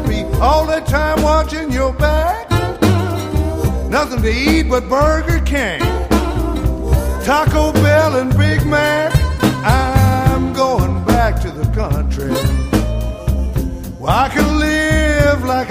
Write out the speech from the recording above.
be all the time watching your back. Nothing to eat but Burger King, Taco Bell and Big Mac. I'm going back to the country where I can live like